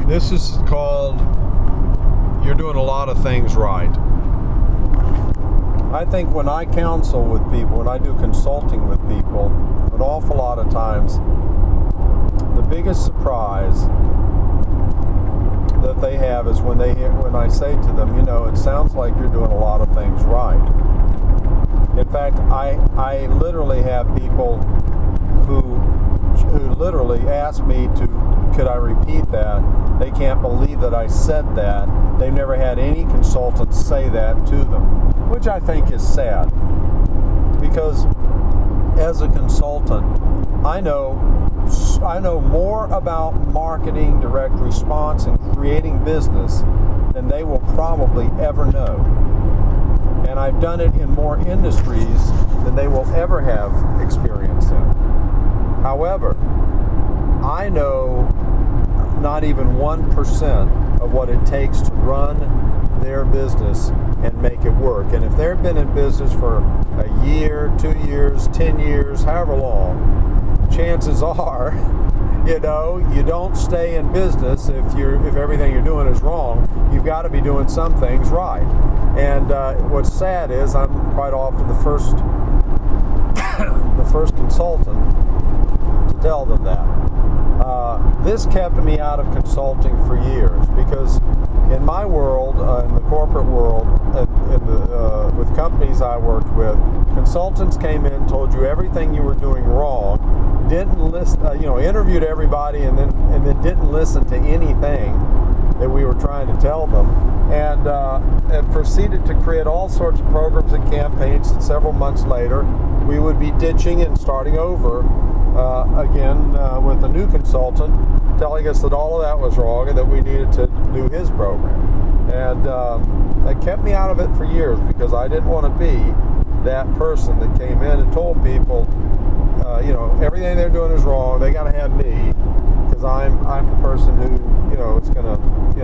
This is called You're Doing a Lot of Things Right. I think when I counsel with people, when I do consulting with people, an awful lot of times, the biggest surprise that they have is when I say to them, it sounds like you're doing a lot of things right. In fact, I literally have people who literally ask me could I repeat that? They can't believe that I said that. They've never had any consultants say that to them, which I think is sad. Because as a consultant, I know more about marketing, direct response, and creating business than they will probably ever know. And I've done it in more industries than they will ever have experience in. However, I know not even 1% of what it takes to run their business and make it work. And if they've been in business for a year, 2 years, 10 years, however long, chances are, you don't stay in business if everything you're doing is wrong. You've got to be doing some things right. And what's sad is I'm quite often the first consultant to tell them that. This kept me out of consulting for years because in my world, in the corporate world, with companies I worked with, consultants came in, told you everything you were doing wrong, didn't listen, interviewed everybody, and then didn't listen to anything that we were trying to tell them, and proceeded to create all sorts of programs and campaigns. And several months later, we would be ditching and starting over again with a new consultant, telling us that all of that was wrong and that we needed to do his program. And that kept me out of it for years because I didn't want to be that person that came in and told people, everything they're doing is wrong. They got to have me because I'm the person who, it's going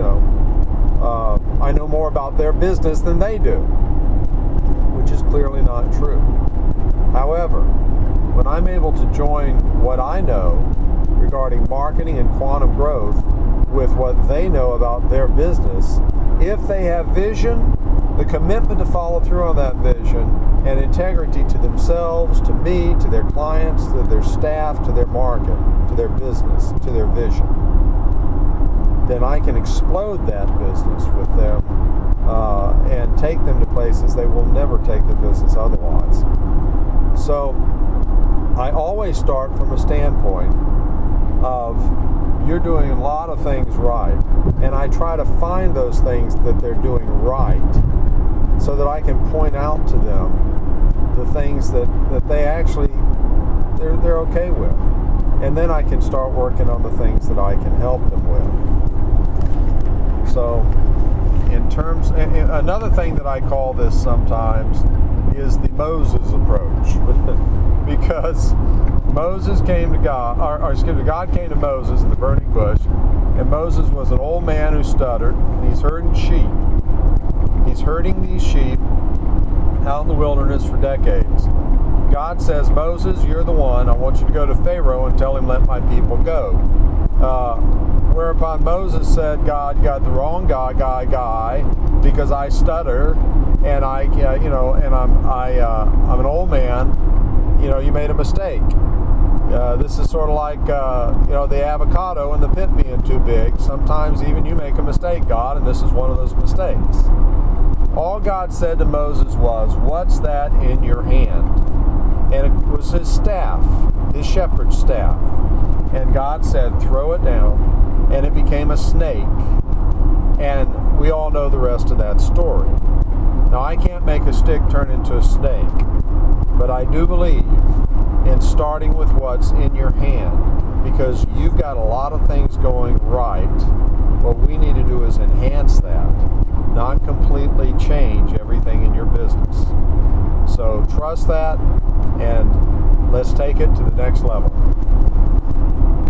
to, I know more about their business than they do, which is clearly not true. However, when I'm able to join what I know regarding marketing and quantum growth with what they know about their business, if they have vision, the commitment to follow through on that vision, and integrity to themselves, to me, to their clients, to their staff, to their market, to their business, to their vision, then I can explode that business with them and take them to places they will never take the business otherwise. So I always start from a standpoint of you're doing a lot of things right, and I try to find those things that they're doing right so that I can point out to them the things that they actually they're okay with, and then I can start working on the things that I can help them with. So in terms, another thing that I call this sometimes is the Moses approach. Because Moses came to God, God came to Moses in the burning bush, and Moses was an old man who stuttered, and he's herding sheep. He's herding these sheep out in the wilderness for decades. God says, Moses, you're the one. I want you to go to Pharaoh and tell him, let my people go. Whereupon Moses said, God, you got the wrong guy, because I stutter, and I'm an old man. You made a mistake. This is sort of like, the avocado and the pit being too big. Sometimes even you make a mistake, God, and this is one of those mistakes. All God said to Moses was, what's that in your hand? And it was his staff, his shepherd's staff. And God said, throw it down, and it became a snake. And we all know the rest of that story. Now, I can't make a stick turn into a snake, but I do believe in starting with what's in your hand, because you've got a lot of things going right. What we need to do is enhance that, not completely change everything in your business. So trust that, and let's take it to the next level.